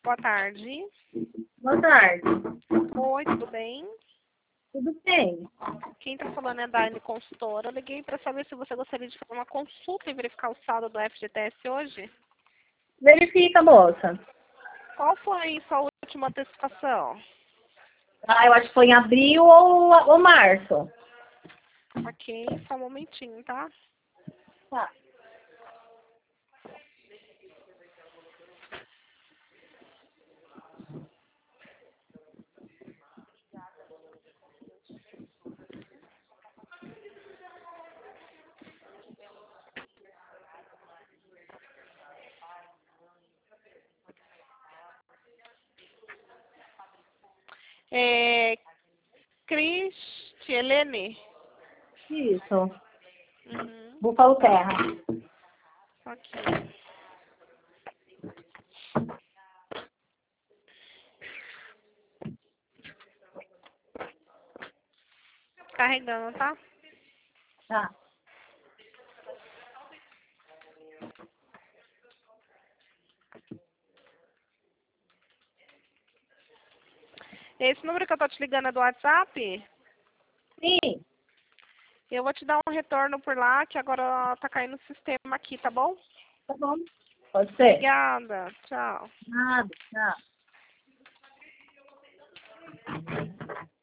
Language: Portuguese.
Boa tarde. Boa tarde. Oi, tudo bem? Tudo bem? Quem está falando é a Daiane Consultora. Eu liguei para saber se você gostaria de fazer uma consulta e verificar o saldo do FGTS hoje. Verifica, moça. Qual foi sua última antecipação? Eu acho que foi em abril ou março. Ok, só um momentinho, tá? Tá. Cristielene? Isso. Uhum. Búfalo Terra. Ok. Carregando, tá? Tá. Esse número que eu tô te ligando é do WhatsApp? Sim. Eu vou te dar um retorno por lá, que agora tá caindo o sistema aqui, tá bom? Tá bom. Pode ser. Obrigada. Tchau. Nada. Tchau.